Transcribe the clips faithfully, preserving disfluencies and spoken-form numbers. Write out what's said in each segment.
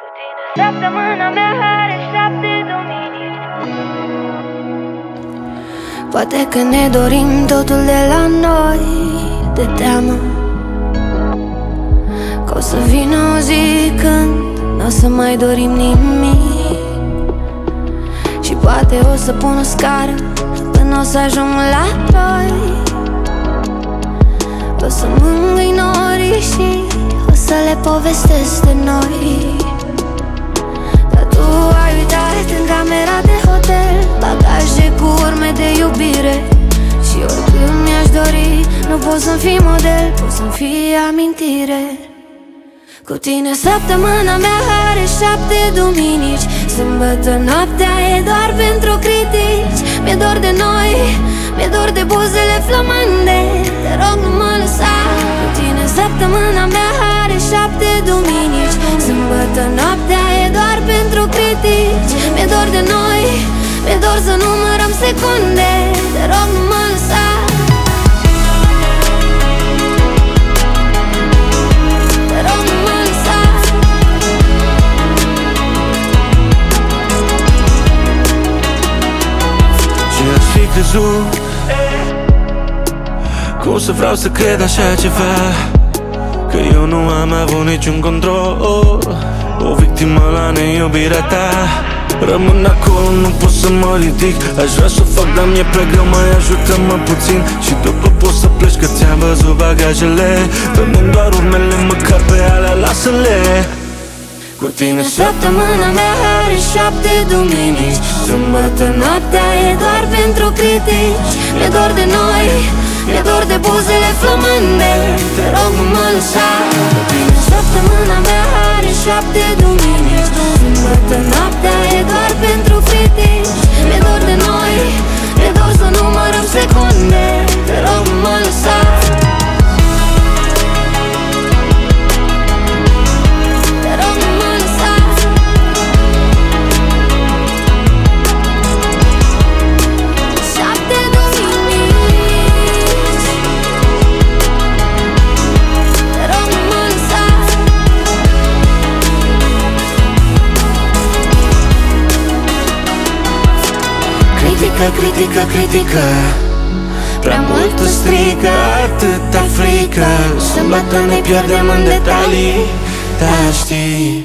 Săptămâna mea are șapte domenii. Poate că ne dorim totul de la noi, de teamă că o să vină o zi când n-o să mai dorim nimic. Și poate o să pun o scară până o să ajung la noi. O să mângâi norii și o să le povestesc de noi. Dar tu ai uitat în camera de hotel bagaje cu urme de iubire. Și oricând mi-aș dori, nu pot să-mi fii model, pot să-mi fii amintire. Cu tine săptămâna mea are șapte duminici. Sâmbătă noaptea e doar pentru critici. Mi-e dor de noi, mi-e dor de buzele flămânde. Te rog, nu mă lăsa. Cu tine săptămâna mea are șapte duminici. Sâmbătă noaptea e doar pentru critici. Mi-e dor de noi, mi-e dor să numărăm secunde. Te rog, nu mă lăsa. Crezut, cum să vreau să cred așa ceva, că eu nu am avut niciun control. O victimă la neiubirea ta. Rămân acolo, nu pot să mă ridic. Aș vrea să o fac, dar mi-e prea greu. Mai ajută-mă puțin și după poți să pleci, că ți-am văzut bagajele. Rămân doar urmele, măcar pe alea lasă-le. Cu tine săptămâna mea are șapte duminici. Sâmbătă noaptea e doar pentru critici. Mi-e dor de noi, mi-e dor de buzele flămânde. Te rog, nu mă lăsa. Cu tine săptămâna mea are șapte duminici. Sâmbătă noaptea e doar pentru critici. Mi-e dor de noi, mi-e dor să numărăm secunde. Te rog, nu mă lăsa. Critică, critică, critică, prea mult îți strică, atâta frică. Sâmbătă ne pierdem în detalii, dar știi,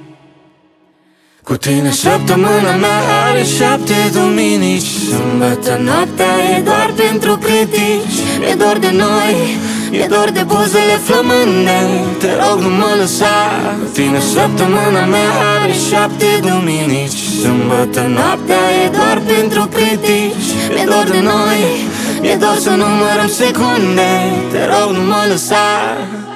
cu tine săptămâna mea are șapte duminici. Sâmbătă noaptea e doar pentru critici. Mi-e dor de noi, mi-e dor de buzele flămânde. Te rog, nu mă lăsa. Cu tine săptămâna mea are șapte duminici. Sâmbătă noaptea e doar pentru critici. Mi-e dor de noi, mi-e dor să numărăm secunde. Te rog, nu mă lăsa.